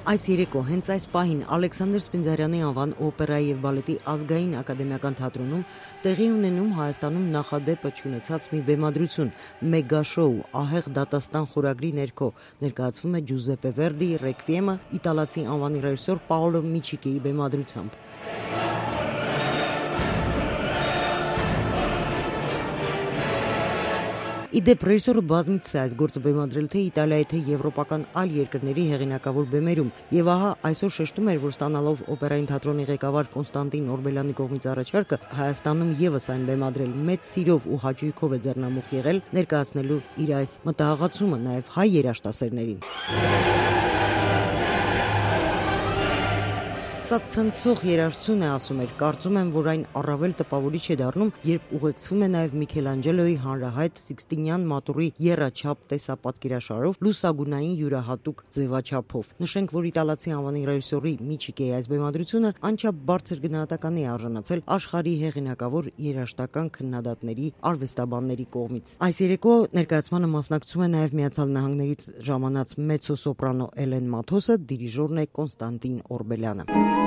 Այս երեկո հենց այս պահին Ալեքսանդր Սպինդիարյանի անվան օպերայի եւ բալետի ազգային ակադեմիական թատրոնում տեղի ունենում Հայաստանում նախադեպը չունեցած մի բեմադրություն՝ մեգաշոու ահեղ դատաստան խորագրի ներքո ներկայացվում է Ջուզեպպե Վերդիի Ռեկվիեմը իտալացի անվանի ռեժիսոր Պաոլո Միչիկիի բեմադրությամբ։ Իդեպ ռեժիսորը բազմիցս է այս գործը բեմադրել թե Իտալիայի, թե եվրոպական այլ երկրների հեղինակավոր բեմերում, եւ ահա այսօր շեշտում էր, որ ստանալով օպերային թատրոնի ղեկավար Կոնստանտին Օրբելյանի կողմից առաջարկը, Հայաստանում եւս այն բեմադրել մեծ սիրով ու հաճույքով է ձեռնամուխ եղել ներկայացնելու իր այս մտահղացումը նաեւ հայ երաժշտասերներին։ Սա ցնցող երաժշտություն է, ասում էր, կարծում եմ, որ այն առավել տպավորիչ է դառնում, երբ ուղեկցվում է նաև Միքելանջելոյի հանրահայտ Սիկստինյան մատուռի եռաչափ տեսապատկերաշարով լուսագունային յուրահատուկ ձևաչափով։ Նշենք, որ իտալացի անվանի ռեժիսորի Միչիկիի այս բեմադրությունը անչափ բարձր գնահատականի է արժանացել աշխարհի հեղինակավոր երաժշտական քննադատների, արվեստաբանների կողմից։ Այս երեկո ներկայացմանը մասնակցում է նաև Միացյալ Նահանգներից ժամանած մեծո սոպրանո Էլեն Մաթոսը, դիրիժորն է Կոնստանտին Օրբելյանը։